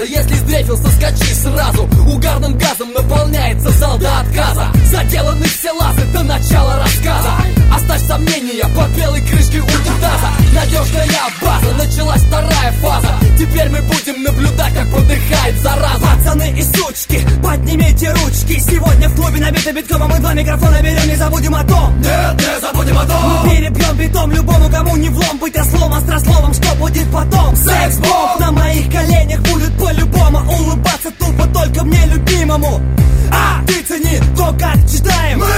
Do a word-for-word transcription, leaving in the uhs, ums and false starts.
газа. Если сдрефился, скачи сразу. Угарным газом наполняется зал до отказа. Заделаны все лазы до начала рассказа. Оставь сомнения под белой крышкой унитаза. Надежная база, началась вторая фаза. Теперь мы будем наблюдать, как подыхает зараза. Пацаны и сучки, поднимите ручки. Сегодня в клубе набито битком, а мы два микрофона берем. Не забудем о том, нет, не забудем о том. Мы перебьем битом любому, кому не влом. Быть ослом, острословом, что будет потом? Секс-бомб на моих коленях будет по-любому. Улыбаться тупо только мне любимому. А ты цени то, как читаем. Мы